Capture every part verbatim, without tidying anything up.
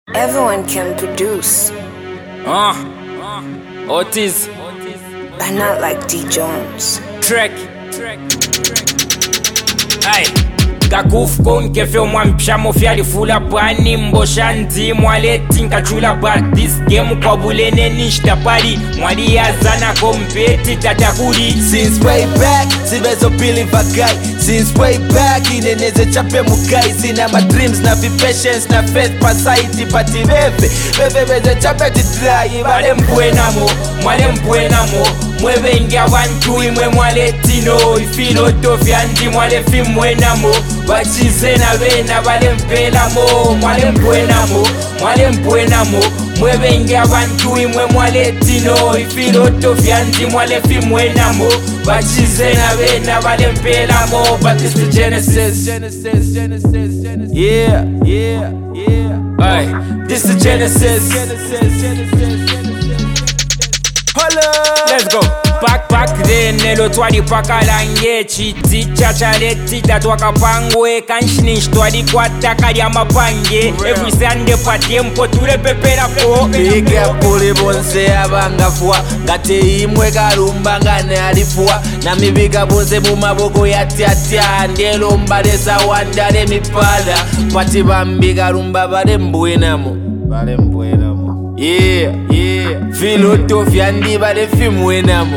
Everyone can produce, Uh, uh, Otis, but not like D Jones. Trek. Aye. Kakuf kon ke fe mwa mpshamo fyali fula pani mbosha nzi mwaleti nkachula but this game kwa bulene nishta pari mwali ya zana kompeti tatakuri. Since way back, sibezo pili vagai. Since way back, ineneze chape mugai. Sina ma dreams na vi patience na faith pa site pati bebe. Bebe beze chape titrai. Mwale mpwena mo, mwale mpwena mo. Mwewe ngia wantu imwe mwale tino. Ifilo tofya ndi mwale fi mwena mo. Wachize na vena vale mpela mo. Mwale mpwena mo, mwale mpwena mo. Mwewe ngia wantu imwe mwale tino. Ifilo tofya ndi mwale fi mwena mo. Wachize na vena vale mpela mo. But it's the Genesis. Genesis, Genesis, Genesis. Yeah, yeah, yeah. Aye, this is Genesis. Genesis, Genesis, Genesis. Holla! Let's go. Back back then nelo twali pakalange chiti chachaleti tatwaka pangwe kanshini twali kwata kali amapange every Sunday pa tempo tule pepera po Big up puli bonse abangafua ngate imwe karumba ngane alifua na mibiga bonse mu maboko yati atya ndelo mbalesa wandale mipala pati bambi karumba bale mbwenamo bale mbwenamo yeah yeah filo tofya ndi bale fimwenamo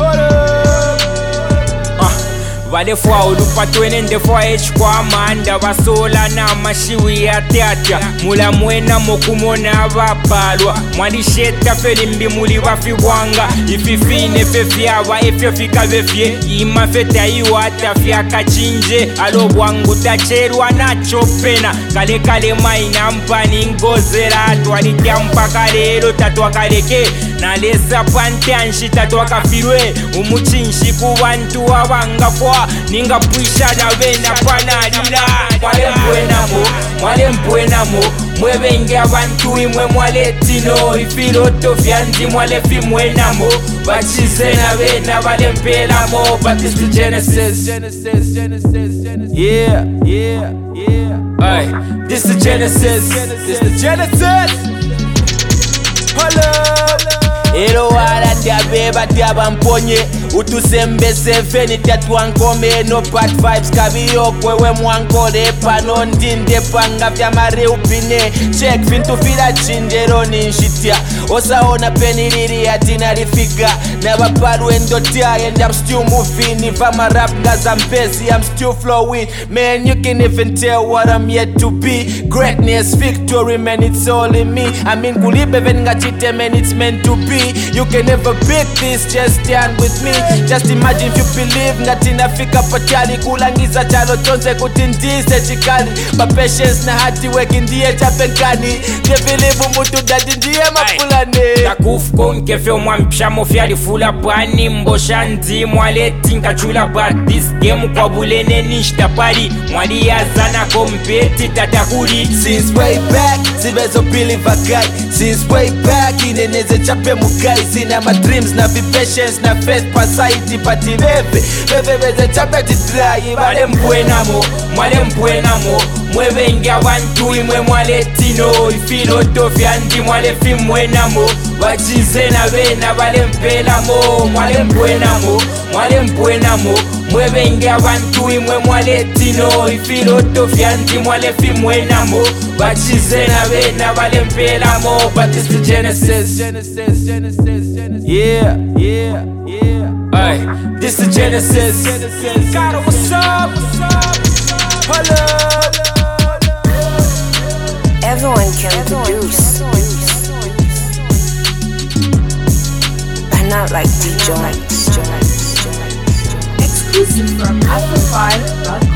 Vale fwa ulupa twenende fwa echi kwa amanda Basola na mashiwi ya teatya Mula mwena mokumona vabalwa Mwali sheta felimbi muli wafiwanga Ififine fefyava efyo fika vefye Ima feta iwa tafya kachinje Alo wangu tacherwa na chopena Kale kale maina mpani ngozera Twalitia mpaka lelo tatwa kaleke Nalesa pante anshi tatwa kafirwe Umuchinshi kuwantu wabanga fwa Ninga puisha na vena panalila Mwale mpwena mo, mwale mpwena mo Mwewe nge abantu imwe mwale tino Ifilo tofya ndi mwale fi mwena mo Bachize na vena vale mpela mo But it's the Genesis. Genesis, Genesis, Genesis. Yeah, yeah, yeah. Aye, this is Genesis. This the Genesis. Holla. Ero wala diabeba diaba mponye Utusembese feni tatuankome No bad vibes kabiyo kwewe mwankole Pano ndinde panga vya mare upine Check fintu fila chinjero ninshitia Osaona peni liri atina rifika Never bad when dotia and I'm still moving If I'm a rap ngaza mpesi I'm still flowing Man you can even tell what I'm yet to be Greatness, victory man it's all in me I mean kulibe venga chite man it's meant to be You can never beat this, just stand with me Just imagine if you believe ngati nafika pachali Kulangiza chalo tonze kutindise chikali Ba patience na hati weki ndiye chapenkani Je believe mutu dadi ndiye mapulane Kakuf kon ke fe mwa mpshamo fyali fula pani Mbosha nzi mwaleti nkachula but this game kwa bulene nishta pari Mwali ya zana kompeti tatakuri. Since way back, sibezo pili vagai Since way back, ineneze chape mugai Sina ma dreams na vi patience na faith pa site pati bebe Bebe beze chape titrai Mwale mpwena mo, mwale mpwena mo Mwewe ngia wantu imwe mwale tino Ifilo tofya ndi mwale fi mwena mo Wachize na vena vale mpela mo Mwale mpwena mo, mwale mpwena mo Mwewe ngia wantu imwe mwale tino Ifilo tofya ndi mwale fi mwena mo Wachize na vena vale mpela mo But it's the Genesis. Genesis, Genesis, Genesis. Yeah, yeah, yeah. Aye, this is Genesis. Genesis. God, what's up? What's up? Holla. Everyone can produce, but not like D Jones. Exclusive from Apple five dot com.